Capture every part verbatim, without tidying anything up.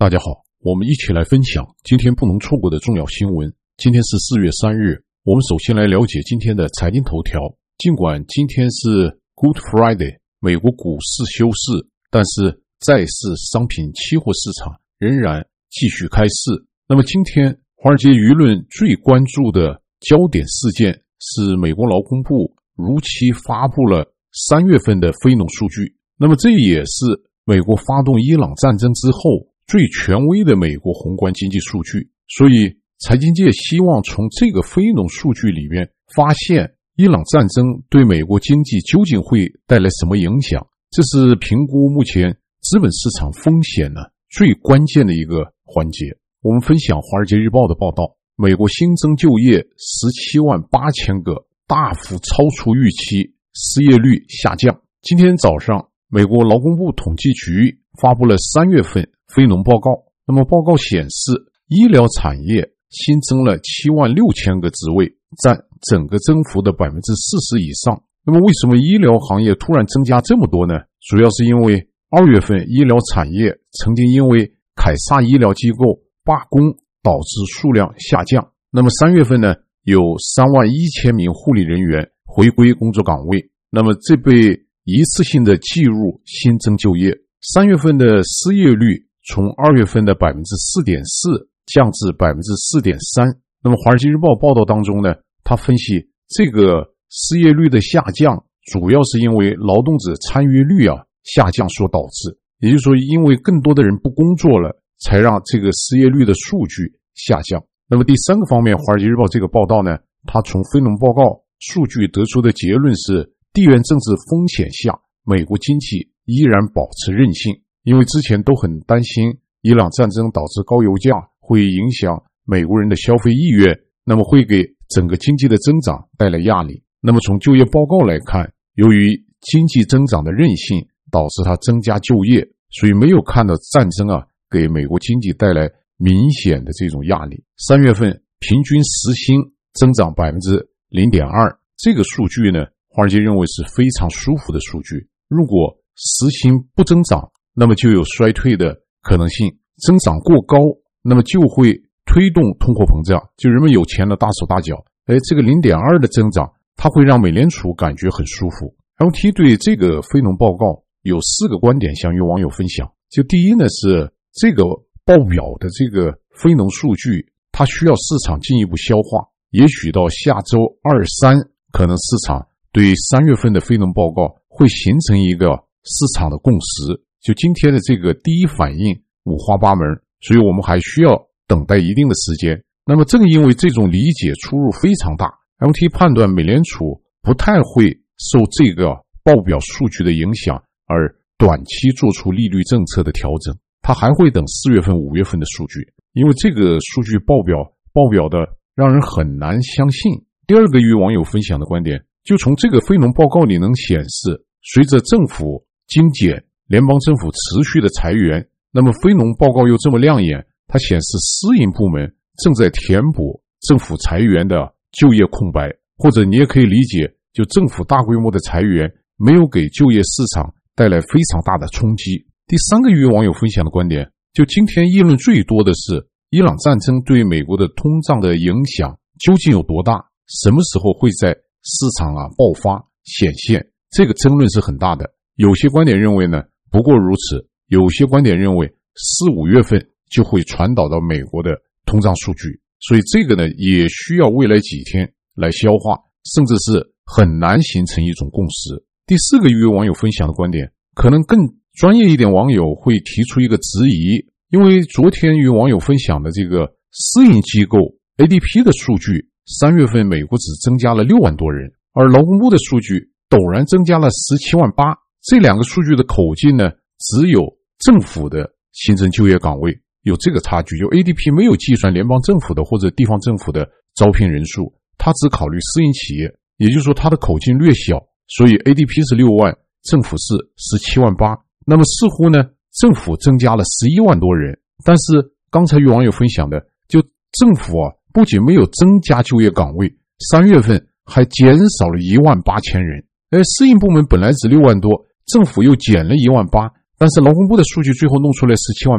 大家好，我们一起来分享今天不能错过的重要新闻。今天是四月三日，我们首先来了解今天的财经头条。尽管今天是 Good Friday， 美国股市休市，但是债市、商品期货市场仍然继续开市。那么今天华尔街舆论最关注的焦点事件是美国劳工部如期发布了三月份的非农数据。那么这也是美国发动伊朗战争之后最权威的美国宏观经济数据，所以财经界希望从这个非农数据里面发现伊朗战争对美国经济究竟会带来什么影响。这是评估目前资本市场风险呢最关键的一个环节。我们分享华尔街日报的报道，美国新增就业十七万八千个，大幅超出预期，失业率下降。今天早上美国劳工部统计局发布了三月份非农报告。那么报告显示，医疗产业新增了七万六千个职位，占整个增幅的 百分之四十 以上。那么为什么医疗行业突然增加这么多呢？主要是因为二月份医疗产业曾经因为凯撒医疗机构罢工导致数量下降。那么三月份呢，有三万一千名护理人员回归工作岗位，那么这被一次性的计入新增就业。三月份的失业率从二月份的 百分之四点四 降至 百分之四点三。 那么华尔街日报报道当中呢，他分析这个失业率的下降主要是因为劳动者参与率啊下降所导致，也就是说因为更多的人不工作了，才让这个失业率的数据下降。那么第三个方面，华尔街日报这个报道呢，他从非农报告数据得出的结论是，地缘政治风险下美国经济依然保持韧性。因为之前都很担心伊朗战争导致高油价会影响美国人的消费意愿，那么会给整个经济的增长带来压力。那么从就业报告来看，由于经济增长的韧性导致它增加就业，所以没有看到战争啊给美国经济带来明显的这种压力。三月份平均时薪增长 百分之零点二， 这个数据呢，华尔街认为是非常舒服的数据。如果时薪不增长，那么就有衰退的可能性，增长过高，那么就会推动通货膨胀，就人们有钱了大手大脚。哎，这个 零点二 的增长，它会让美联储感觉很舒服。L T 对这个非农报告有四个观点想与网友分享。就第一呢，是这个报表的这个非农数据，它需要市场进一步消化，也许到下周二三，可能市场对三月份的非农报告会形成一个市场的共识。就今天的这个第一反应五花八门，所以我们还需要等待一定的时间。那么正因为这种理解出入非常大， M T 判断美联储不太会受这个报表数据的影响而短期做出利率政策的调整，它还会等四月份五月份的数据，因为这个数据报表报表的让人很难相信。第二个与网友分享的观点，就从这个非农报告里能显示，随着政府精简，联邦政府持续的裁员，那么非农报告又这么亮眼，它显示私营部门正在填补政府裁员的就业空白，或者你也可以理解，就政府大规模的裁员没有给就业市场带来非常大的冲击。第三个与网友分享的观点，就今天议论最多的是伊朗战争对美国的通胀的影响究竟有多大，什么时候会在市场啊爆发显现，这个争论是很大的。有些观点认为呢不过如此，有些观点认为四五月份就会传导到美国的通胀数据，所以这个呢也需要未来几天来消化，甚至是很难形成一种共识。第四个与网友分享的观点，可能更专业一点，网友会提出一个质疑，因为昨天与网友分享的这个私营机构 A D P 的数据，三月份美国只增加了六万多人，而劳工部的数据陡然增加了十七万八，这两个数据的口径呢，只有政府的新增就业岗位有这个差距，就 A D P 没有计算联邦政府的或者地方政府的招聘人数，它只考虑私营企业，也就是说它的口径略小，所以 A D P 是六万，政府是十七万八。那么似乎呢，政府增加了十一万多人，但是刚才与网友分享的，就政府啊，不仅没有增加就业岗位，三月份还减少了一万八千人。而私营部门本来只六万多，政府又减了一万八，但是劳工部的数据最后弄出来十七万八，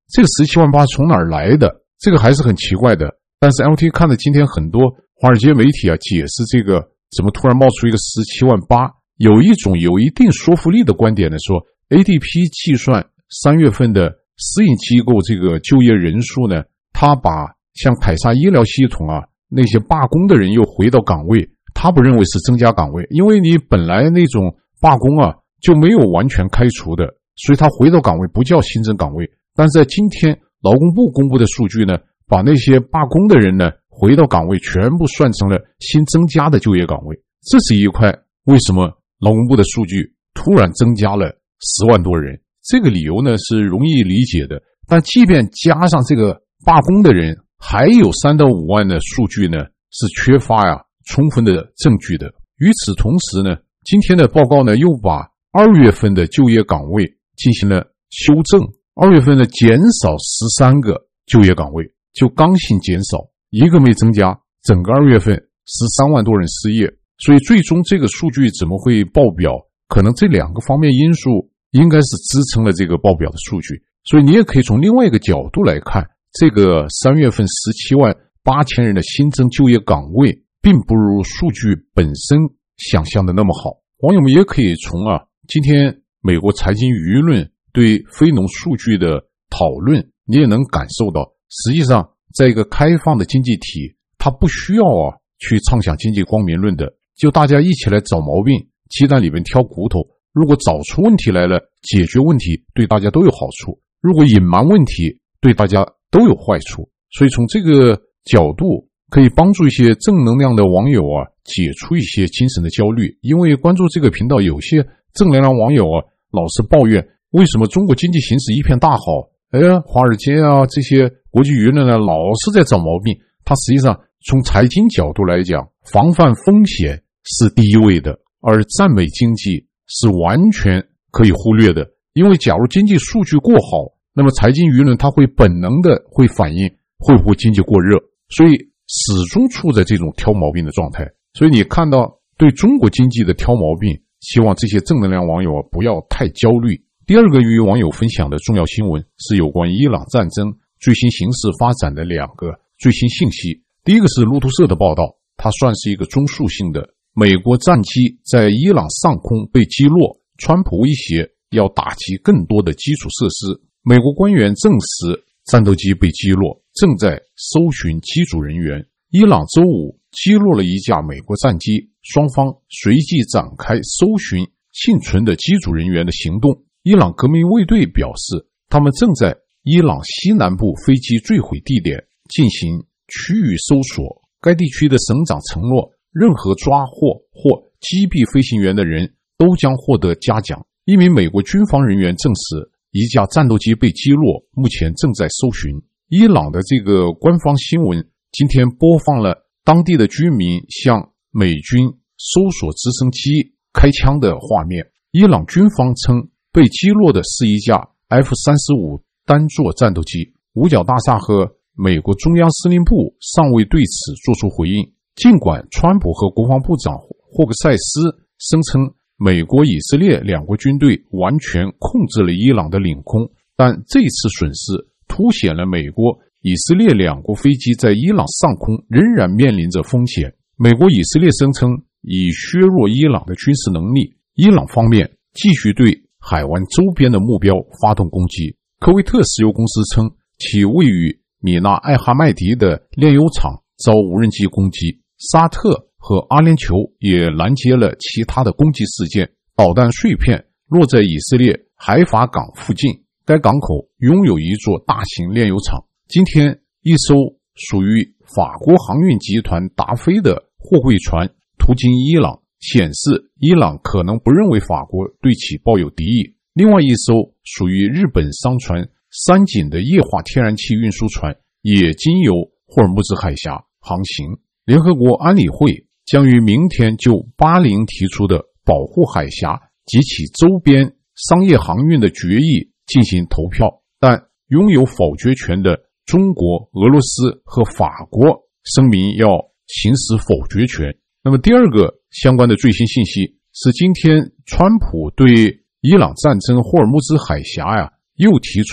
这个十七万八从哪儿来的？这个还是很奇怪的。但是 L T 看了今天很多华尔街媒体啊解释这个怎么突然冒出一个十七万八，有一种有一定说服力的观点呢，说 A D P 计算三月份的私营机构这个就业人数呢，他把像凯撒医疗系统啊那些罢工的人又回到岗位，他不认为是增加岗位，因为你本来那种罢工啊就没有完全开除的，所以他回到岗位不叫新增岗位。但是在今天劳工部公布的数据呢，把那些罢工的人呢回到岗位全部算成了新增加的就业岗位。这是一块为什么劳工部的数据突然增加了十万多人，这个理由呢是容易理解的。但即便加上这个罢工的人，还有三到五万的数据呢是缺乏呀充分的证据的。与此同时呢，今天的报告呢又把二月份的就业岗位进行了修正，二月份呢减少十三个就业岗位，就刚性减少，一个没增加，整个二月份十三万多人失业。所以最终这个数据怎么会爆表，可能这两个方面因素应该是支撑了这个爆表的数据。所以你也可以从另外一个角度来看，这个三月份十七万八千人的新增就业岗位并不如数据本身想象的那么好。网友们也可以从啊今天美国财经舆论对非农数据的讨论，你也能感受到，实际上在一个开放的经济体，它不需要啊去畅想经济光明论的，就大家一起来找毛病，鸡蛋里面挑骨头，如果找出问题来了，解决问题对大家都有好处，如果隐瞒问题对大家都有坏处。所以从这个角度可以帮助一些正能量的网友啊解除一些精神的焦虑。因为关注这个频道，有些正能量网友啊老是抱怨为什么中国经济形势一片大好，哎呀华尔街啊这些国际舆论呢老是在找毛病。它实际上从财经角度来讲，防范风险是第一位的，而赞美经济是完全可以忽略的。因为假如经济数据过好，那么财经舆论它会本能的会反映会不会经济过热，所以始终处在这种挑毛病的状态。所以你看到对中国经济的挑毛病，希望这些正能量网友不要太焦虑。第二个与网友分享的重要新闻是有关伊朗战争最新形势发展的两个最新信息。第一个是路透社的报道，它算是一个中枢性的，美国战机在伊朗上空被击落，川普威胁要打击更多的基础设施。美国官员证实战斗机被击落，正在搜寻机组人员。伊朗周五击落了一架美国战机，双方随即展开搜寻幸存的机组人员的行动。伊朗革命卫队表示，他们正在伊朗西南部飞机坠毁地点进行区域搜索。该地区的省长承诺，任何抓获或击毙飞行员的人都将获得嘉奖。一名美国军方人员证实，一架战斗机被击落，目前正在搜寻。伊朗的这个官方新闻今天播放了当地的居民向美军搜索直升机开枪的画面。伊朗军方称，被击落的是一架 F 三十五 单座战斗机。五角大厦和美国中央司令部尚未对此做出回应。尽管川普和国防部长霍克塞斯声称美国以色列两国军队完全控制了伊朗的领空，但这次损失凸显了美国以色列两国飞机在伊朗上空仍然面临着风险。美国以色列声称已削弱伊朗的军事能力，伊朗方面继续对海湾周边的目标发动攻击。科威特石油公司称，其位于米纳艾哈迈迪的炼油厂遭无人机攻击。沙特和阿联酋也拦截了其他的攻击事件，导弹碎片落在以色列海法港附近，该港口拥有一座大型炼油厂。今天，一艘属于法国航运集团达菲的货柜船途经伊朗，显示伊朗可能不认为法国对其抱有敌意。另外一艘属于日本商船三井的液化天然气运输船也经由霍尔木兹海峡航行。联合国安理会将于明天就巴林提出的保护海峡及其周边商业航运的决议进行投票，但拥有否决权的中国、俄罗斯和法国声明要行使否决权。那么第二个相关的最新信息是，今天川普对伊朗战争霍尔木兹海峡呀又提出了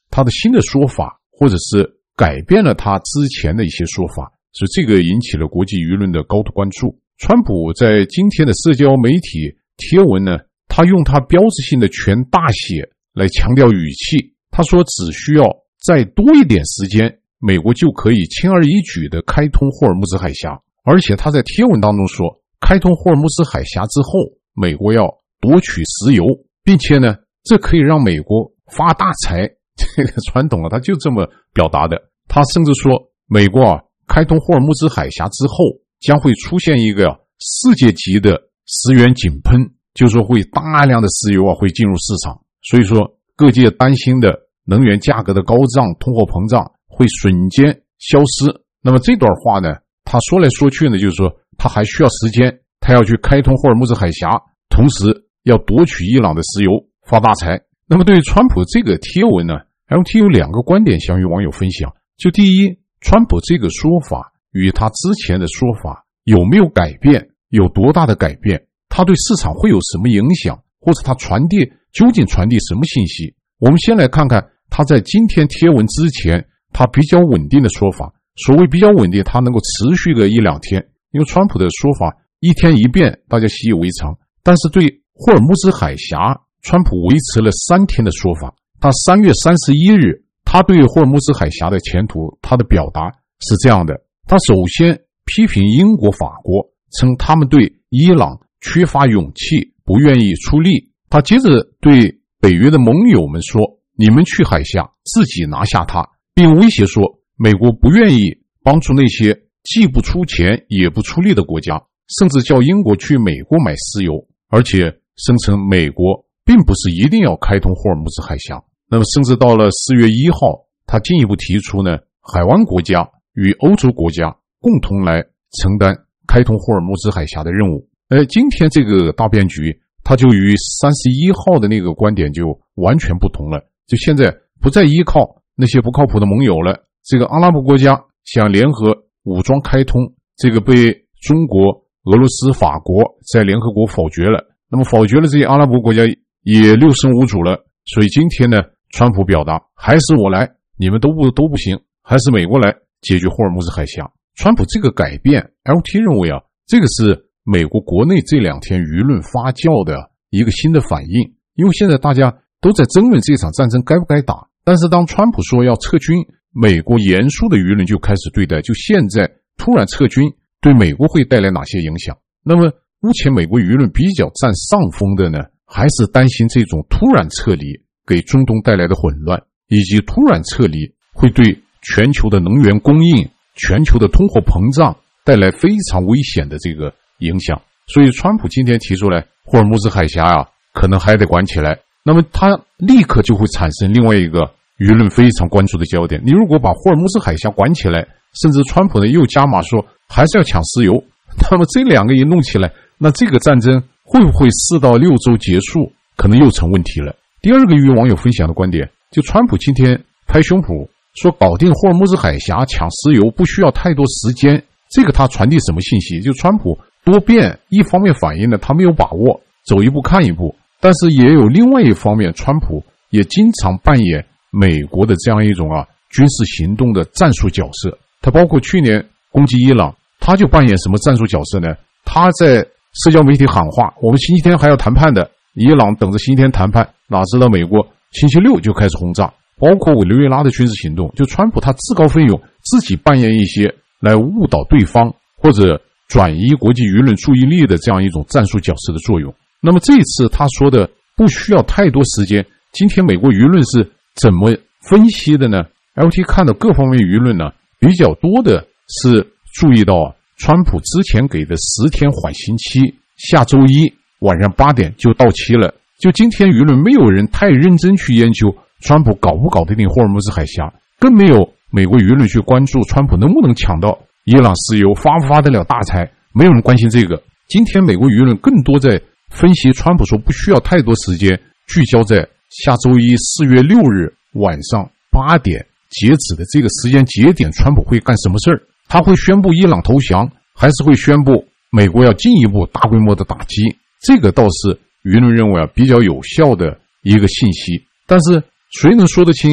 他的新的说法，或者是改变了他之前的一些说法，所以这个引起了国际舆论的高度关注。川普在今天的社交媒体贴文呢，他用他标志性的全大写来强调语气，他说只需要再多一点时间，美国就可以轻而易举地开通霍尔木兹海峡。而且他在贴文当中说，开通霍尔木兹海峡之后，美国要夺取石油，并且呢，这可以让美国发大财。这个传统啊，他就这么表达的。他甚至说，美国啊开通霍尔木兹海峡之后，将会出现一个世界级的石油井喷，就是说会大量的石油啊会进入市场。所以说，各界担心的能源价格的高涨、通货膨胀会瞬间消失。那么这段话呢，他说来说去呢，就是说他还需要时间，他要去开通霍尔木兹海峡，同时要夺取伊朗的石油，发大财。那么对于川普这个贴文呢， L T 有两个观点想与网友分享。就第一，川普这个说法与他之前的说法有没有改变，有多大的改变，他对市场会有什么影响，或者他传递究竟传递什么信息。我们先来看看他在今天贴文之前他比较稳定的说法。所谓比较稳定，他能够持续个一两天，因为川普的说法一天一变，大家习以为常。但是对霍尔木兹海峡，川普维持了三天的说法。他三月三十一日，他对霍尔木兹海峡的前途，他的表达是这样的。他首先批评英国、法国，称他们对伊朗缺乏勇气，不愿意出力。他接着对北约的盟友们说，你们去海峡自己拿下它，并威胁说美国不愿意帮助那些既不出钱也不出力的国家，甚至叫英国去美国买石油，而且声称美国并不是一定要开通霍尔木兹海峡。那么甚至到了四月一号，他进一步提出呢，海湾国家与欧洲国家共同来承担开通霍尔木兹海峡的任务。而今天这个大变局，它就与三十一号的那个观点就完全不同了。就现在不再依靠那些不靠谱的盟友了，这个阿拉伯国家想联合武装开通，这个被中国、俄罗斯、法国在联合国否决了。那么否决了，这些阿拉伯国家也六神无主了。所以今天呢，川普表达还是我来，你们都不都不行，还是美国来解决霍尔木兹海峡。川普这个改变 L T 认为啊，这个是美国国内这两天舆论发酵的一个新的反应。因为现在大家都在争论这场战争该不该打，但是当川普说要撤军，美国严肃的舆论就开始对待，就现在突然撤军对美国会带来哪些影响。那么目前美国舆论比较占上风的呢，还是担心这种突然撤离给中东带来的混乱，以及突然撤离会对全球的能源供应、全球的通货膨胀带来非常危险的这个影响。所以川普今天提出来霍尔木兹海峡啊，可能还得管起来。那么他立刻就会产生另外一个舆论非常关注的焦点。你如果把霍尔木兹海峡管起来，甚至川普呢又加码说还是要抢石油，那么这两个一弄起来，那这个战争会不会四到六周结束，可能又成问题了。第二个与网友分享的观点，就川普今天拍胸脯说搞定霍尔木兹海峡抢石油不需要太多时间，这个他传递什么信息？就川普多变，一方面反映呢他没有把握，走一步看一步，但是也有另外一方面，川普也经常扮演美国的这样一种啊军事行动的战术角色。他包括去年攻击伊朗，他就扮演什么战术角色呢？他在社交媒体喊话，我们星期天还要谈判的，伊朗等着星期天谈判，哪知道美国星期六就开始轰炸，包括委内瑞拉的军事行动。就川普他自告奋勇自己扮演一些来误导对方或者转移国际舆论注意力的这样一种战术角色的作用。那么这一次他说的不需要太多时间，今天美国舆论是怎么分析的呢？ L T 看到各方面舆论呢，比较多的是注意到川普之前给的十天缓刑期下周一晚上八点就到期了。就今天舆论没有人太认真去研究川普搞不搞得定霍尔木兹海峡，更没有美国舆论去关注川普能不能抢到伊朗石油，发不发得了大财，没有人关心这个。今天美国舆论更多在分析川普说不需要太多时间，聚焦在下周一四月六日晚上八点截止的这个时间节点，川普会干什么事儿？他会宣布伊朗投降，还是会宣布美国要进一步大规模的打击？这个倒是舆论认为啊比较有效的一个信息。但是谁能说得清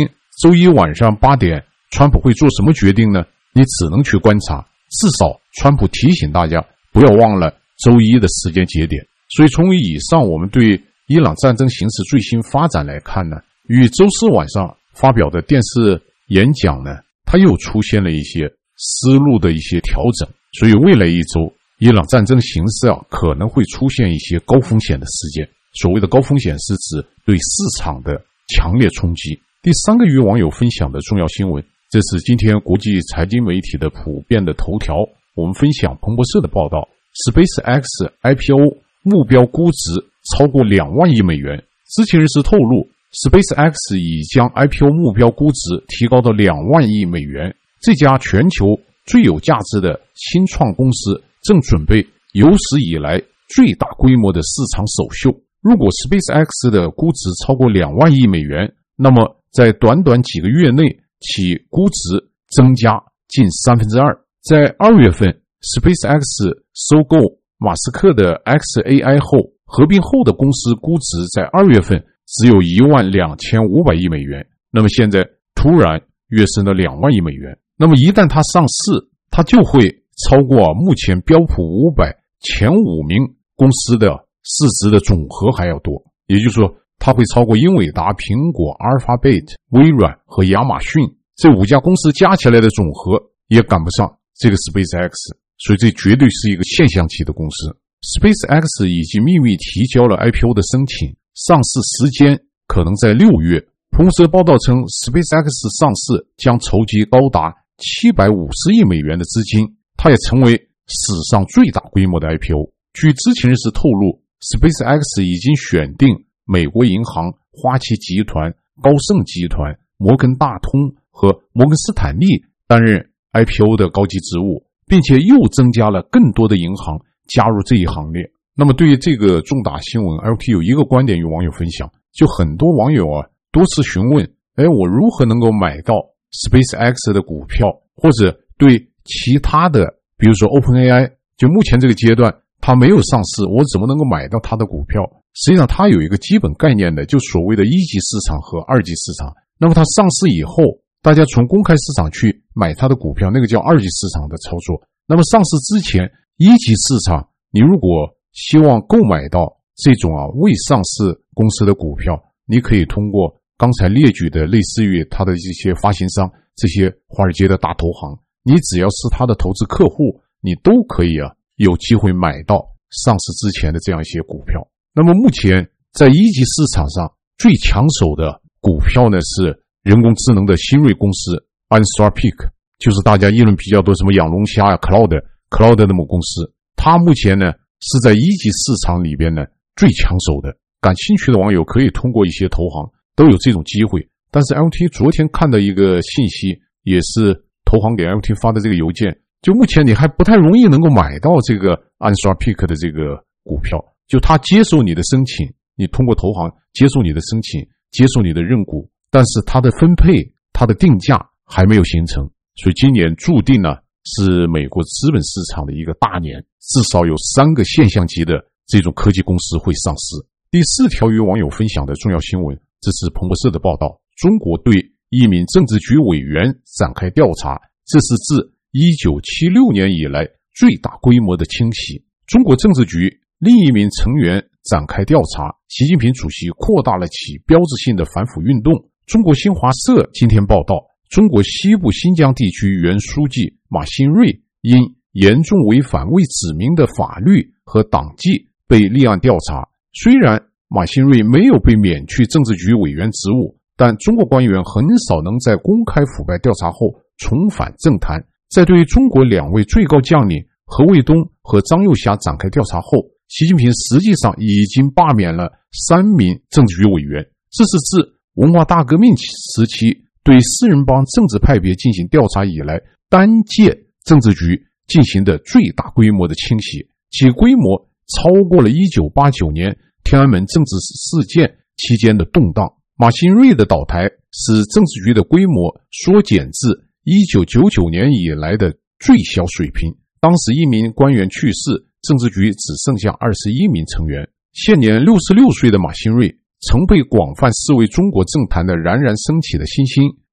周一晚上八点，川普会做什么决定呢？你只能去观察。至少川普提醒大家不要忘了周一的时间节点。所以从以上我们对伊朗战争形势最新发展来看呢，与周四晚上发表的电视演讲呢，它又出现了一些思路的一些调整。所以未来一周伊朗战争形势啊，可能会出现一些高风险的事件。所谓的高风险是指对市场的强烈冲击。第三个与网友分享的重要新闻，这是今天国际财经媒体的普遍的头条。我们分享彭博社的报道， SpaceX I P O 目标估值超过两万亿美元。知情人士透露， SpaceX 已将 I P O 目标估值提高到两万亿美元。这家全球最有价值的新创公司正准备有史以来最大规模的市场首秀。如果 SpaceX 的估值超过两万亿美元，那么在短短几个月内其估值增加近三分之二。在二月份 SpaceX 收购马斯克的 X A I 后，合并后的公司估值在二月份只有一万两千五百亿美元，那么现在突然跃升了两万亿美元。那么一旦它上市，它就会超过目前标普五百前五名公司的市值的总和还要多。也就是说，它会超过英伟达、苹果、Alphabet、微软和亚马逊这五家公司加起来的总和也赶不上这个 SpaceX， 所以这绝对是一个现象级的公司。 SpaceX 已经秘密提交了 I P O 的申请，上市时间可能在六月。彭博社报道称， SpaceX 上市将筹集高达七百五十亿美元的资金，它也成为史上最大规模的 I P O。 据知情人士透露， SpaceX 已经选定美国银行、花旗集团、高盛集团、摩根大通和摩根斯坦利担任 I P O 的高级职务，并且又增加了更多的银行加入这一行列。那么对于这个重大新闻， L T 有一个观点与网友分享，就很多网友啊多次询问，哎，我如何能够买到 SpaceX 的股票，或者对其他的比如说 OpenAI， 就目前这个阶段它没有上市，我怎么能够买到它的股票？实际上它有一个基本概念的，就所谓的一级市场和二级市场。那么它上市以后，大家从公开市场去买它的股票，那个叫二级市场的操作。那么上市之前，一级市场你如果希望购买到这种啊未上市公司的股票，你可以通过刚才列举的类似于它的一些发行商，这些华尔街的大投行，你只要是它的投资客户，你都可以啊有机会买到上市之前的这样一些股票。那么目前在一级市场上最抢手的股票呢是人工智能的新锐公司 Anthropic， 就是大家议论比较多什么养龙虾啊 Cloud Cloud 的某公司，它目前呢是在一级市场里边呢最抢手的。感兴趣的网友可以通过一些投行都有这种机会。但是 L T 昨天看到一个信息，也是投行给 L T 发的这个邮件，就目前你还不太容易能够买到这个 Anthropic 的这个股票，就他接受你的申请，你通过投行接受你的申请，接受你的认股，但是它的分配它的定价还没有形成。所以今年注定呢是美国资本市场的一个大年，至少有三个现象级的这种科技公司会上市。第四条与网友分享的重要新闻，这是彭博社的报道，中国对一名政治局委员展开调查，这是自一九七六年以来最大规模的清洗。中国政治局另一名成员展开调查，习近平主席扩大了其标志性的反腐运动。中国新华社今天报道，中国西部新疆地区原书记马新瑞因严重违反未指明的法律和党纪被立案调查。虽然马新瑞没有被免去政治局委员职务，但中国官员很少能在公开腐败调查后重返政坛。在对中国两位最高将领何卫东和张又侠展开调查后，习近平实际上已经罢免了三名政治局委员，这是自文化大革命时期对四人帮政治派别进行调查以来，单届政治局进行的最大规模的清洗，其规模超过了一九八九年天安门政治事件期间的动荡。马新瑞的倒台使政治局的规模缩减至一九九九年以来的最小水平，当时一名官员去世，政治局只剩下二十一名成员。现年六十六岁的马新瑞曾被广泛视为中国政坛的冉冉升起的新星，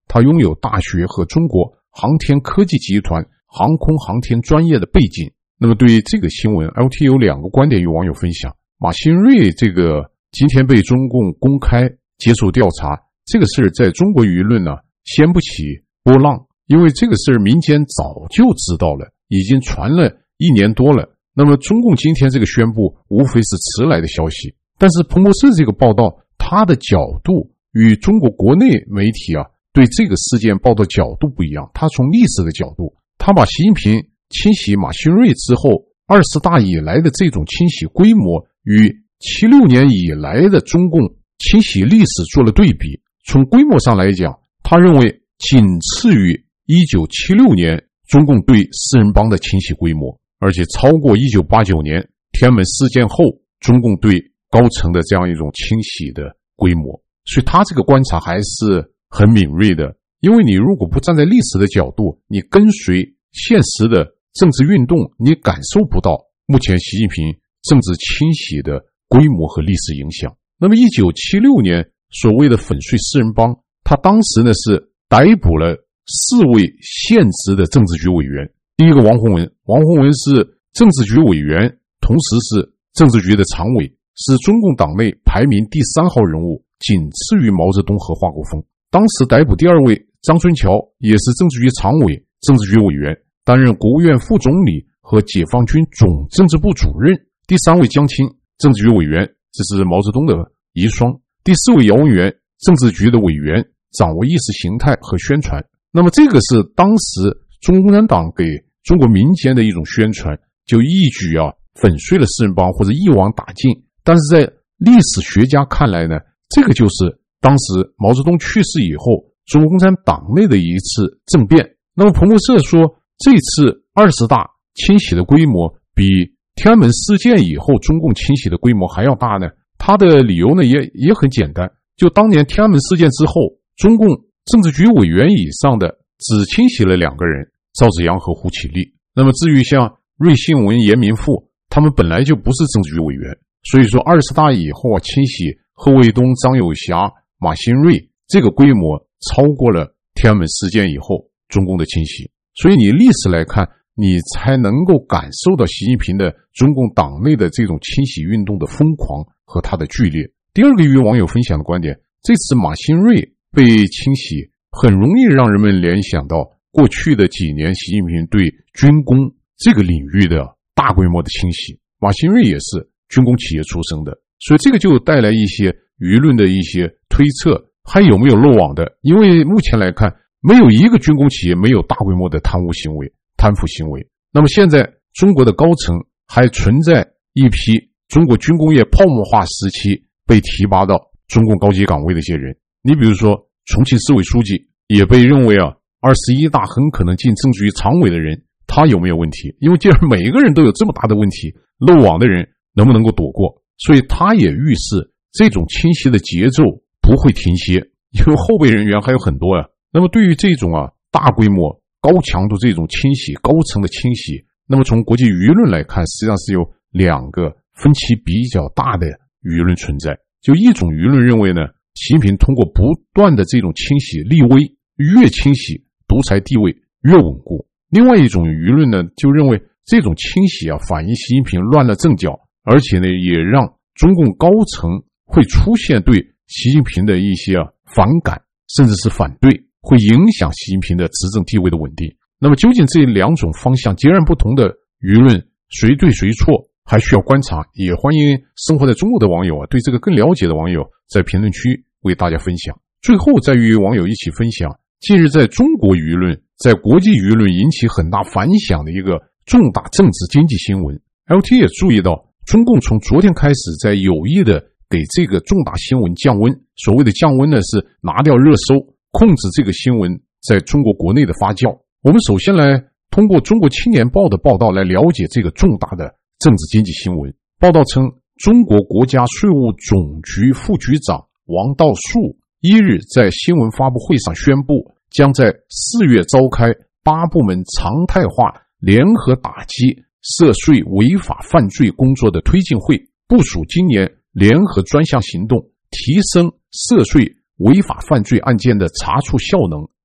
他拥有大学和中国航天科技集团航空航天专业的背景。那么对于这个新闻 L T 有两个观点与网友分享。马新瑞这个今天被中共公开接受调查，这个事儿在中国舆论呢掀不起波浪，因为这个事儿民间早就知道了，已经传了一年多了。那么中共今天这个宣布无非是迟来的消息，但是彭博社这个报道它的角度与中国国内媒体啊对这个事件报道角度不一样，他从历史的角度，他把习近平清洗马新瑞之后二十大以来的这种清洗规模与七六年以来的中共清洗历史做了对比。从规模上来讲，他认为仅次于一九七六年中共对四人帮的清洗规模，而且超过一九八九年天安门事件后中共对高层的这样一种清洗的规模。所以他这个观察还是很敏锐的，因为你如果不站在历史的角度，你跟随现实的政治运动，你感受不到目前习近平政治清洗的规模和历史影响。那么一九七六年所谓的粉碎四人帮，他当时呢是逮捕了四位现职的政治局委员。第一个王洪文，王洪文是政治局委员，同时是政治局的常委，是中共党内排名第三号人物，仅次于毛泽东和华国锋。当时逮捕第二位张春桥，也是政治局常委、政治局委员，担任国务院副总理和解放军总政治部主任。第三位江青，政治局委员，这是毛泽东的遗孀。第四位姚文元，政治局的委员，掌握意识形态和宣传。那么这个是当时中国共产党给中国民间的一种宣传，就一举啊粉碎了四人帮或者一网打尽。但是在历史学家看来呢，这个就是当时毛泽东去世以后中国共产党内的一次政变。那么彭博社说，这次二十大清洗的规模比天安门事件以后中共清洗的规模还要大呢。他的理由呢也也很简单，就当年天安门事件之后，中共政治局委员以上的只清洗了两个人，赵紫阳和胡启立。那么至于像瑞信文、严明富，他们本来就不是政治局委员，所以说二十大以后啊，清洗贺卫东、张友侠、马新瑞这个规模超过了天安门事件以后中共的清洗。所以你历史来看，你才能够感受到习近平的中共党内的这种清洗运动的疯狂和它的剧烈。第二个与网友分享的观点，这次马新瑞被清洗很容易让人们联想到过去的几年习近平对军工这个领域的大规模的清洗。马新瑞也是军工企业出身的，所以这个就带来一些舆论的一些推测，还有没有漏网的。因为目前来看，没有一个军工企业没有大规模的贪污行为、贪腐行为。那么现在中国的高层还存在一批中国军工业泡沫化时期被提拔到中共高级岗位的一些人。你比如说重庆市委书记也被认为啊，二十一大很可能进政治局常委的人，他有没有问题？因为既然每一个人都有这么大的问题，漏网的人能不能够躲过？所以他也预示这种清晰的节奏不会停歇，因为后备人员还有很多呀、啊。那么对于这种啊大规模高强度这种清洗，高层的清洗，那么从国际舆论来看，实际上是有两个分歧比较大的舆论存在。就一种舆论认为呢，习近平通过不断的这种清洗立威，越清洗独裁地位越稳固。另外一种舆论呢，就认为这种清洗啊反映习近平乱了阵脚，而且呢也让中共高层会出现对习近平的一些啊反感，甚至是反对，会影响习近平的执政地位的稳定。那么究竟这两种方向截然不同的舆论谁对谁错，还需要观察。也欢迎生活在中国的网友啊，对这个更了解的网友在评论区为大家分享。最后再与网友一起分享近日在中国舆论在国际舆论引起很大反响的一个重大政治经济新闻。 L T 也注意到，中共从昨天开始在有意的给这个重大新闻降温。所谓的降温呢，是拿掉热搜，控制这个新闻在中国国内的发酵。我们首先来通过中国青年报的报道来了解这个重大的政治经济新闻。报道称，中国国家税务总局副局长王道树一日在新闻发布会上宣布，将在四月召开八部门常态化联合打击涉税违法犯罪工作的推进会，部署今年联合专项行动，提升涉税违法犯罪案件的查处效能，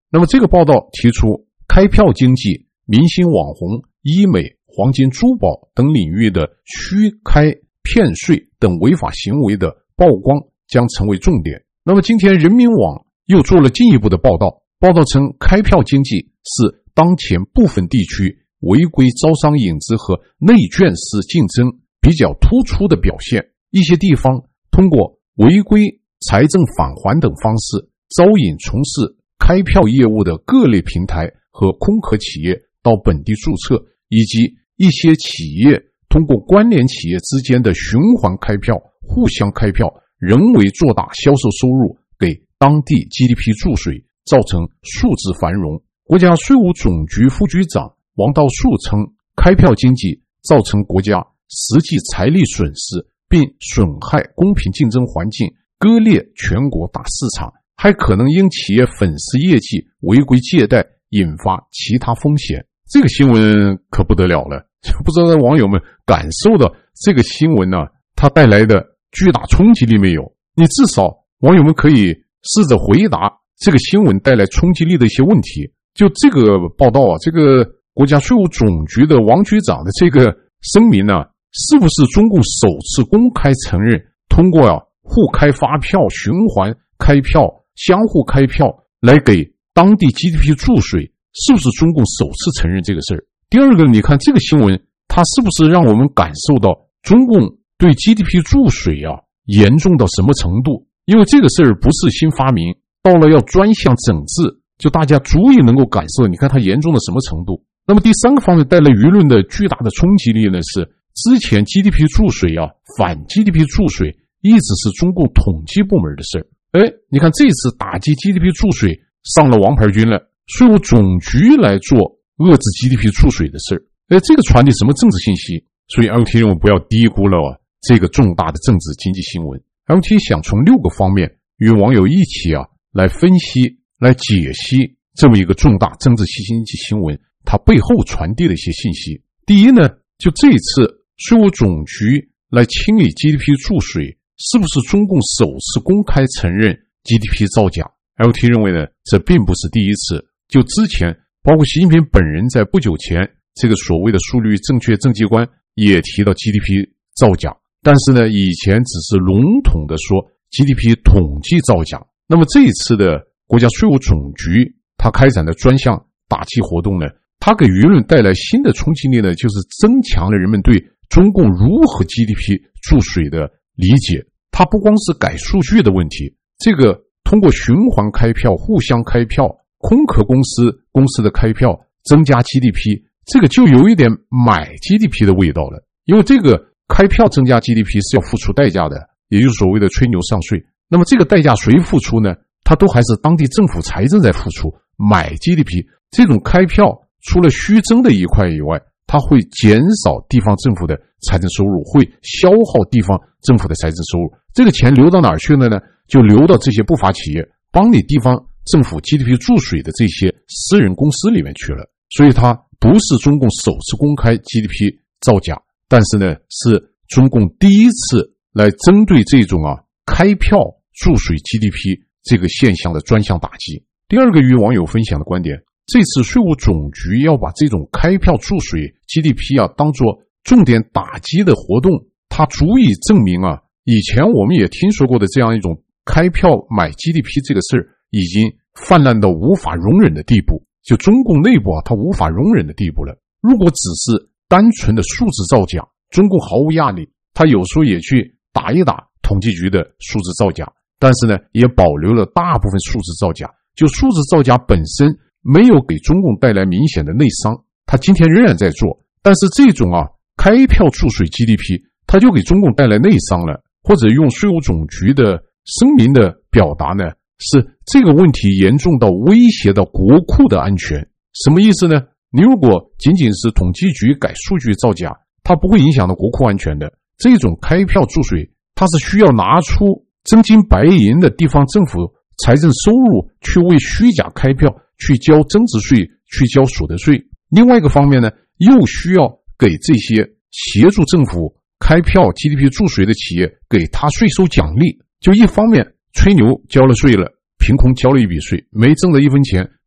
那么这个报道提出，开票经济、明星网红、医美、黄金珠宝等领域的虚开骗税等违法行为的曝光将成为重点。那么今天人民网又做了进一步的报道，报道称开票经济是当前部分地区违规招商引资和内卷式竞争比较突出的表现。一些地方通过违规财政返还等方式招引从事开票业务的各类平台和空壳企业到本地注册，以及一些企业通过关联企业之间的循环开票、互相开票，人为做大销售收入，给当地 G D P 注水，造成数字繁荣。国家税务总局副局长王道树称，开票经济造成国家实际财力损失，并损害公平竞争环境，割裂全国大市场，还可能因企业粉丝业绩违规借贷引发其他风险。这个新闻可不得了了，不知道网友们感受到这个新闻呢、啊，它带来的巨大冲击力没有？你至少网友们可以试着回答这个新闻带来冲击力的一些问题。就这个报道啊，这个国家税务总局的王局长的这个声明呢、啊，是不是中共首次公开承认通过啊互开发票、循环开票、相互开票来给当地 G D P 注水？是不是中共首次承认这个事儿？第二个，你看这个新闻，它是不是让我们感受到中共对 G D P 注水啊严重到什么程度？因为这个事儿不是新发明，到了要专项整治，就大家足以能够感受，你看它严重到什么程度。那么第三个方面带来舆论的巨大的冲击力呢，是之前 G D P 注水啊，反 G D P 注水一直是中共统计部门的事儿。哎，你看这次打击 G D P 注水上了王牌军了，税务总局来做遏制 G D P 注水的事儿。哎，这个传递什么政治信息？所以 L T 认为不要低估了啊这个重大的政治经济新闻。L T 想从六个方面与网友一起啊来分析、来解析这么一个重大政治经济新闻它背后传递的一些信息。第一呢，就这一次税务总局来清理 G D P 注水，是不是中共首次公开承认 G D P 造假？ L T 认为呢，这并不是第一次。就之前包括习近平本人在不久前这个所谓的数据正确政绩观也提到 G D P 造假，但是呢以前只是笼统的说 G D P 统计造假。那么这一次的国家税务总局他开展的专项打击活动呢，它给舆论带来新的冲击力呢，就是增强了人们对中共如何 G D P 注水的理解。它不光是改数据的问题，这个通过循环开票、互相开票、空壳公司公司的开票增加 G D P， 这个就有一点买 G D P 的味道了。因为这个开票增加 G D P 是要付出代价的，也就是所谓的吹牛上税。那么这个代价谁付出呢？它都还是当地政府财政在付出。买 G D P 这种开票除了虚增的一块以外，它会减少地方政府的财政收入，会消耗地方政府的财政收入。这个钱流到哪儿去了呢？就流到这些不法企业帮你地方政府 G D P 注水的这些私人公司里面去了。所以它不是中共首次公开 G D P 造假，但是呢是中共第一次来针对这种啊开票注水 G D P 这个现象的专项打击。第二个与网友分享的观点，这次税务总局要把这种开票注水 G D P 啊当作重点打击的活动，它足以证明啊以前我们也听说过的这样一种开票买 G D P 这个事儿已经泛滥到无法容忍的地步，就中共内部啊它无法容忍的地步了。如果只是单纯的数字造假，中共毫无压力，他有时候也去打一打统计局的数字造假，但是呢也保留了大部分数字造假。就数字造假本身没有给中共带来明显的内伤，他今天仍然在做。但是这种啊开票注水 G D P 他就给中共带来内伤了。或者用税务总局的声明的表达呢，是这个问题严重到威胁到国库的安全。什么意思呢？你如果仅仅是统计局改数据造假，它不会影响到国库安全的。这种开票注水它是需要拿出真金白银的地方政府财政收入去为虚假开票去交增值税，去交所得税。另外一个方面呢，又需要给这些协助政府开票 G D P 注水的企业给他税收奖励。就一方面吹牛交了税了，凭空交了一笔税，没挣了一分钱，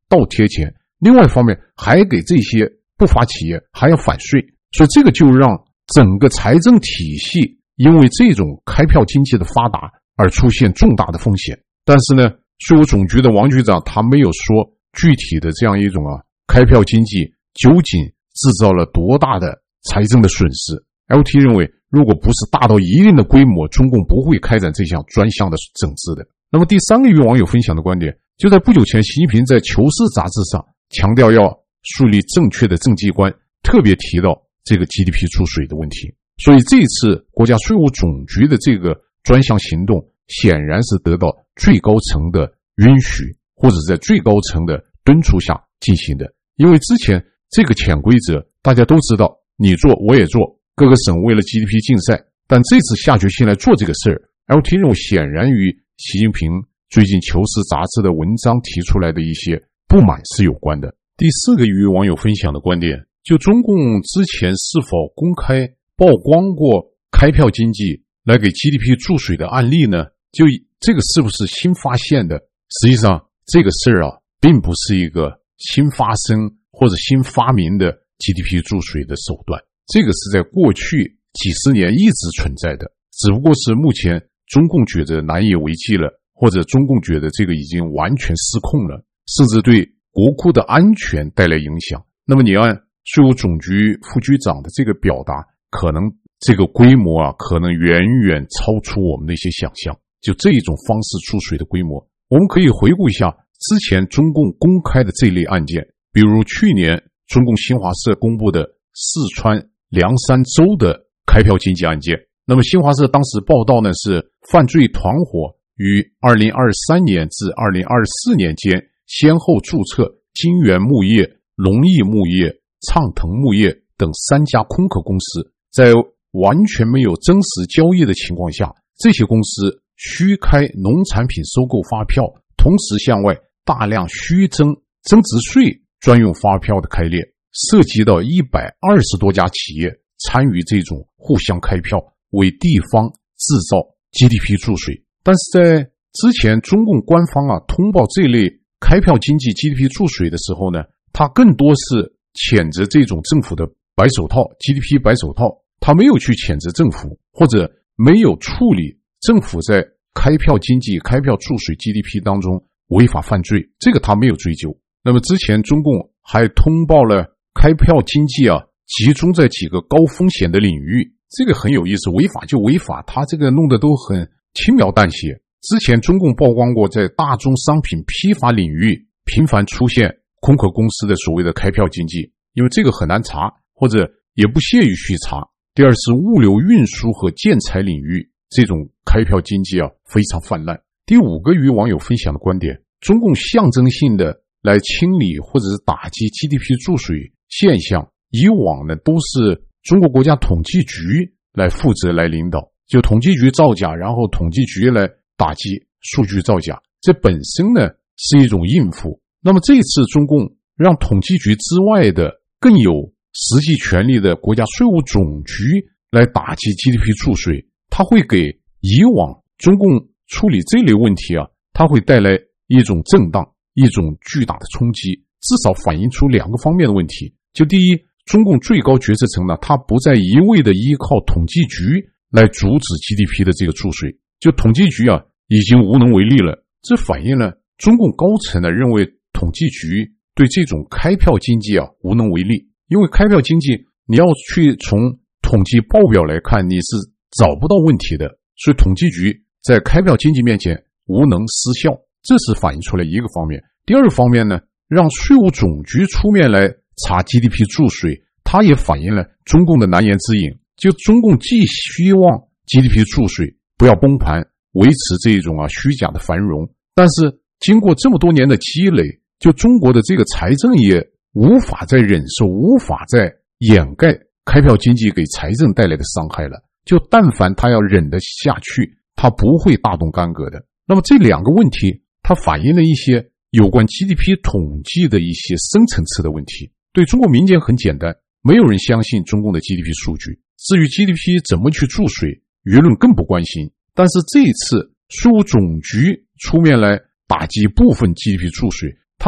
倒贴钱，另外一方面还给这些不法企业还要返税，所以这个就让整个财政体系因为这种开票经济的发达而出现重大的风险。但是呢，税务总局的王局长他没有说具体的这样一种啊开票经济究竟制造了多大的财政的损失。 L T 认为，如果不是大到一定的规模，中共不会开展这项专项的整治的。那么第三个与网友分享的观点，就在不久前，习近平在《求是》杂志上强调要树立正确的政绩观，特别提到这个 G D P 注水的问题。所以这次国家税务总局的这个专项行动显然是得到最高层的允许，或者在最高层的敦促下进行的。因为之前这个潜规则大家都知道，你做我也做，各个省为了 G D P 竞赛，但这次下决心来做这个事儿 ，L T 认为显然与习近平最近《求是》杂志的文章提出来的一些不满是有关的。第四个与网友分享的观点，就中共之前是否公开曝光过开票经济来给 G D P 注水的案例呢？就这个是不是新发现的？实际上这个事儿啊，并不是一个新发生或者新发明的 G D P 注水的手段，这个是在过去几十年一直存在的，只不过是目前中共觉得难以为继了，或者中共觉得这个已经完全失控了，甚至对国库的安全带来影响。那么你按税务总局副局长的这个表达，可能这个规模啊，可能远远超出我们的一些想象。就这一种方式注水的规模，我们可以回顾一下之前中共公开的这类案件，比如去年中共新华社公布的四川凉山州的开票经济案件。那么新华社当时报道呢，是犯罪团伙于二零二三年至二零二四年间先后注册金源木业、龙益木业、畅腾木业等三家空壳公司，在完全没有真实交易的情况下，这些公司虚开农产品收购发票，同时向外大量虚增增值税专用发票的开列，涉及到一百二十多家企业参与这种互相开票，为地方制造 G D P 注水。但是在之前中共官方啊通报这类开票经济 G D P 注水的时候呢，他更多是谴责这种政府的白手套 G D P 白手套，他没有去谴责政府，或者没有处理政府在开票经济开票注水 G D P 当中违法犯罪，这个他没有追究。那么之前中共还通报了开票经济啊集中在几个高风险的领域，这个很有意思，违法就违法，他这个弄得都很轻描淡写。之前中共曝光过在大宗商品批发领域频繁出现空壳公司的所谓的开票经济，因为这个很难查，或者也不屑于去查。第二是物流运输和建材领域，这种开票经济啊非常泛滥。第五个与网友分享的观点，中共象征性的来清理或者是打击 G D P 注水现象，以往呢都是中国国家统计局来负责来领导，就统计局造假，然后统计局来打击数据造假，这本身呢是一种应付。那么这一次中共让统计局之外的更有实际权力的国家税务总局来打击 G D P 注水，它会给以往中共处理这类问题啊，它会带来一种震荡，一种巨大的冲击，至少反映出两个方面的问题。就第一，中共最高决策层呢，它不再一味的依靠统计局来阻止 G D P 的这个注水，就统计局啊已经无能为力了，这反映了中共高层呢认为统计局对这种开票经济啊无能为力。因为开票经济你要去从统计报表来看，你是找不到问题的，所以统计局在开票经济面前无能失效，这是反映出来一个方面。第二方面呢，让税务总局出面来查 G D P 注水，它也反映了中共的难言之隐，就中共既希望 G D P 注水不要崩盘，维持这种啊虚假的繁荣，但是经过这么多年的积累，就中国的这个财政也无法再忍受，无法再掩盖开票经济给财政带来的伤害了，就但凡他要忍得下去，他不会大动干戈的。那么这两个问题它反映了一些有关 G D P 统计的一些深层次的问题。对中国民间很简单，没有人相信中共的 G D P 数据，至于 G D P 怎么去注水，舆论更不关心。但是这一次税务总局出面来打击部分 G D P 注水，它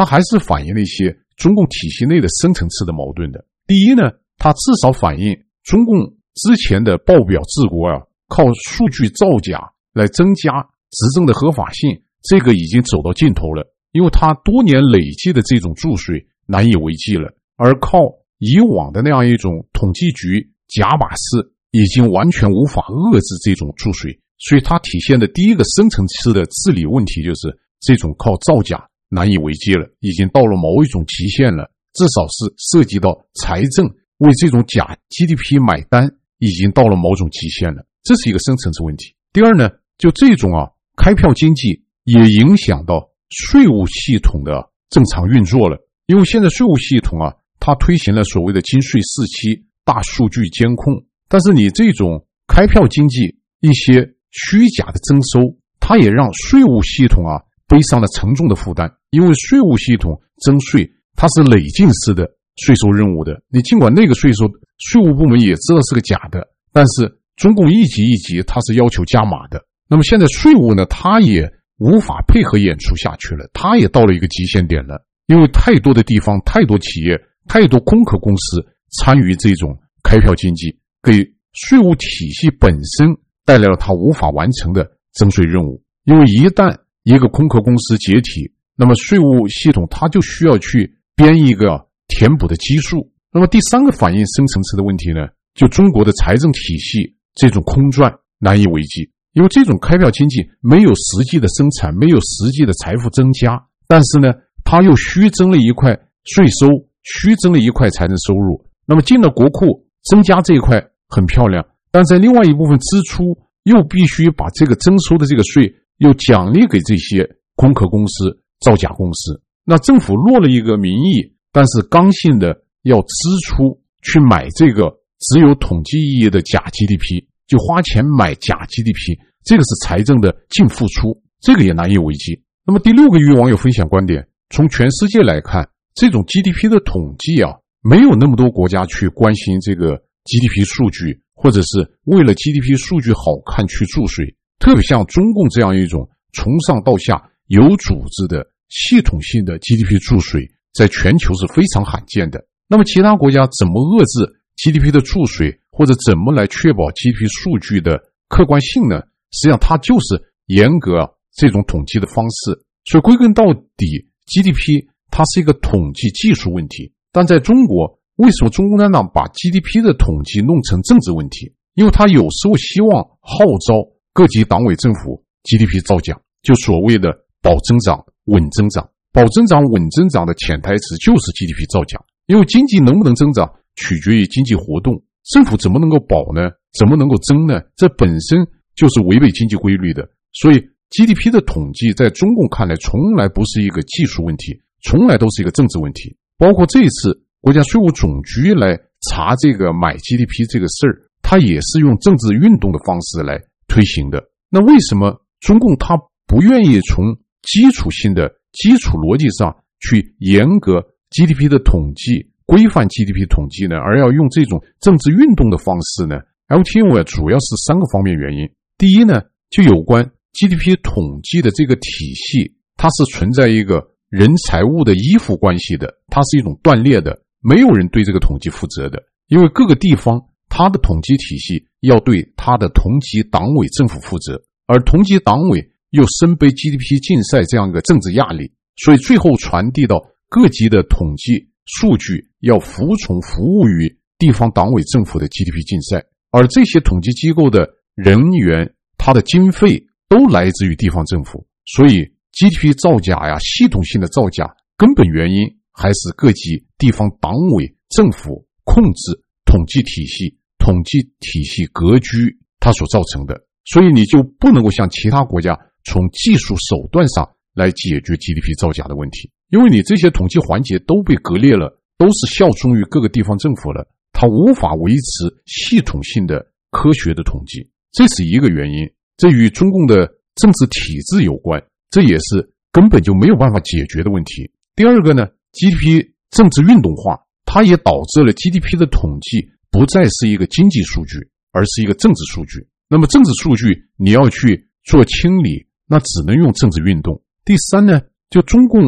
它还是反映了一些中共体系内的深层次的矛盾的。第一呢，它至少反映中共之前的报表治国啊，靠数据造假来增加执政的合法性，这个已经走到尽头了，因为它多年累积的这种注水难以为继了，而靠以往的那样一种统计局假把式已经完全无法遏制这种注水，所以它体现的第一个深层次的治理问题就是这种靠造假难以为继了，已经到了某一种极限了，至少是涉及到财政为这种假 G D P 买单已经到了某种极限了，这是一个深层次问题。第二呢，就这种啊开票经济也影响到税务系统的正常运作了，因为现在税务系统啊，它推行了所谓的金税四期大数据监控，但是你这种开票经济一些虚假的征收，它也让税务系统啊背上了沉重的负担，因为税务系统征税它是累进式的税收任务的，你尽管那个税收税务部门也知道是个假的，但是中共一级一级它是要求加码的，那么现在税务呢，它也无法配合演出下去了，它也到了一个极限点了，因为太多的地方太多企业太多空壳公司参与这种开票经济，给税务体系本身带来了它无法完成的征税任务，因为一旦一个空壳公司解体，那么税务系统它就需要去编一个填补的基数。那么第三个反映深层次的问题呢，就中国的财政体系这种空转难以为继，因为这种开票经济没有实际的生产，没有实际的财富增加，但是呢它又虚增了一块税收，虚增了一块财政收入，那么进了国库增加这一块很漂亮，但在另外一部分支出又必须把这个征收的这个税又奖励给这些空壳公司造假公司，那政府落了一个名义，但是刚性的要支出去买这个只有统计意义的假 G D P， 就花钱买假 G D P， 这个是财政的净付出，这个也难以为继。那么第六个与网友分享观点，从全世界来看，这种 G D P 的统计啊，没有那么多国家去关心这个 G D P 数据，或者是为了 G D P 数据好看去注水，特别像中共这样一种从上到下有组织的系统性的 G D P 注水，在全球是非常罕见的。那么其他国家怎么遏制 G D P 的注水，或者怎么来确保 G D P 数据的客观性呢？实际上它就是严格这种统计的方式。所以归根到底 G D P 它是一个统计技术问题，但在中国为什么中共共产党把 G D P 的统计弄成政治问题？因为他有时候希望号召各级党委政府 G D P 造假，就所谓的保增长稳增长，保增长稳增长的潜台词就是 G D P 造假，因为经济能不能增长取决于经济活动，政府怎么能够保呢？怎么能够增呢？这本身就是违背经济规律的。所以 G D P 的统计在中共看来从来不是一个技术问题，从来都是一个政治问题。包括这一次国家税务总局来查这个买 G D P 这个事儿，它也是用政治运动的方式来推行的。那为什么中共它不愿意从基础性的基础逻辑上去严格 G D P 的统计，规范 G D P 统计呢，而要用这种政治运动的方式呢？ L T O 主要是三个方面原因。第一呢，就有关 G D P 统计的这个体系，它是存在一个人财物的依附关系的，它是一种断裂的，没有人对这个统计负责的，因为各个地方它的统计体系要对它的同级党委政府负责，而同级党委又深背 G D P 竞赛这样一个政治压力，所以最后传递到各级的统计数据要服从服务于地方党委政府的 G D P 竞赛，而这些统计机构的人员它的经费都来自于地方政府，所以 G D P 造假呀，系统性的造假根本原因还是各级地方党委政府控制统计体系统计体系格局它所造成的。所以你就不能够像其他国家从技术手段上来解决 G D P 造假的问题，因为你这些统计环节都被割裂了，都是效忠于各个地方政府了，它无法维持系统性的科学的统计，这是一个原因。这与中共的政治体制有关，这也是根本就没有办法解决的问题。第二个呢， G D P 政治运动化，它也导致了 G D P 的统计不再是一个经济数据，而是一个政治数据。那么政治数据你要去做清理，那只能用政治运动。第三呢，就中共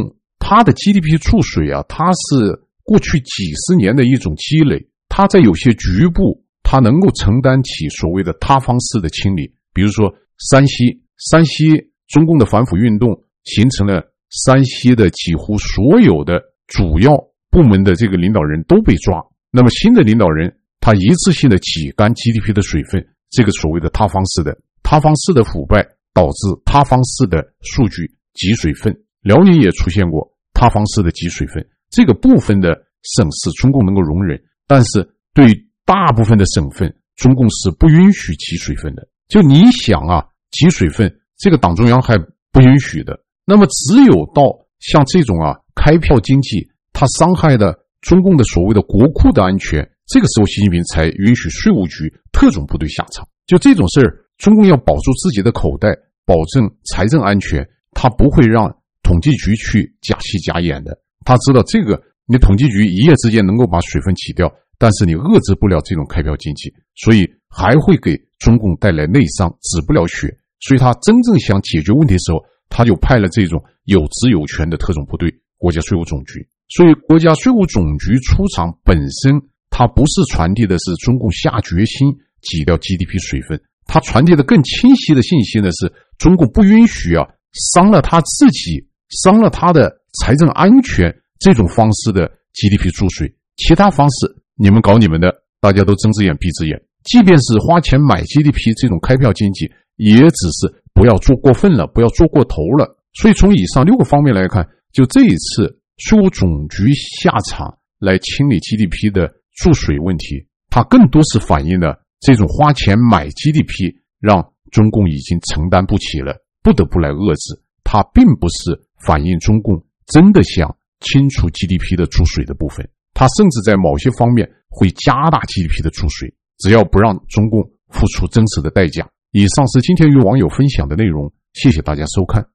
它的 G D P 注水啊，它是过去几十年的一种积累，它在有些局部它能够承担起所谓的塌方式的清理。比如说山西，山西中共的反腐运动形成了山西的几乎所有的主要部门的这个领导人都被抓，那么新的领导人他一次性的挤干 G D P 的水分，这个所谓的塌方式的塌方式的腐败导致塌方式的数据挤水分。辽宁也出现过塌方式的挤水分，这个部分的省市中共能够容忍，但是对于大部分的省份中共是不允许挤水分的。就你想啊，挤水分这个党中央还不允许的，那么只有到像这种啊开票经济，它伤害的中共的所谓的国库的安全，这个时候习近平才允许税务局特种部队下场。就这种事儿，中共要保住自己的口袋，保证财政安全，他不会让统计局去假戏假演的。他知道这个你统计局一夜之间能够把水分挤掉，但是你遏制不了这种开票经济，所以还会给中共带来内伤，止不了血。所以他真正想解决问题的时候，他就派了这种有职有权的特种部队国家税务总局。所以国家税务总局出场本身，它不是传递的是中共下决心挤掉 G D P 水分，它传递的更清晰的信息呢是中共不允许啊伤了他自己，伤了他的财政安全这种方式的 G D P 注水，其他方式你们搞你们的，大家都睁只眼闭只眼。即便是花钱买 G D P 这种开票经济，也只是不要做过分了，不要做过头了。所以从以上六个方面来看，就这一次税务总局下场来清理 G D P 的注水问题，它更多是反映了这种花钱买 G D P 让中共已经承担不起了，不得不来遏制。它并不是反映中共真的想清除 G D P 的注水的部分，它甚至在某些方面会加大 G D P 的注水，只要不让中共付出真实的代价。以上是今天与网友分享的内容，谢谢大家收看。